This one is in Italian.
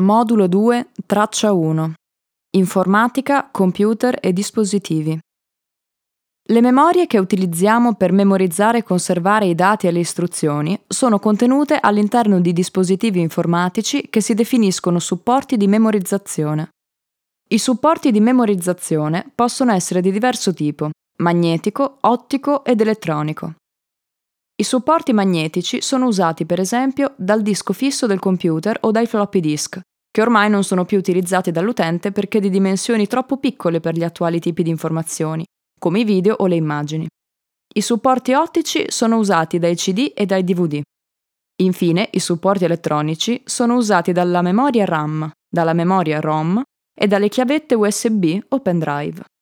Modulo 2, Traccia 1. Informatica, computer e dispositivi. Le memorie che utilizziamo per memorizzare e conservare i dati e le istruzioni sono contenute all'interno di dispositivi informatici che si definiscono supporti di memorizzazione. I supporti di memorizzazione possono essere di diverso tipo: magnetico, ottico ed elettronico. I supporti magnetici sono usati per esempio dal disco fisso del computer o dai floppy disk, che ormai non sono più utilizzati dall'utente perché di dimensioni troppo piccole per gli attuali tipi di informazioni, come i video o le immagini. I supporti ottici sono usati dai CD e dai DVD. Infine, i supporti elettronici sono usati dalla memoria RAM, dalla memoria ROM e dalle chiavette USB o pendrive.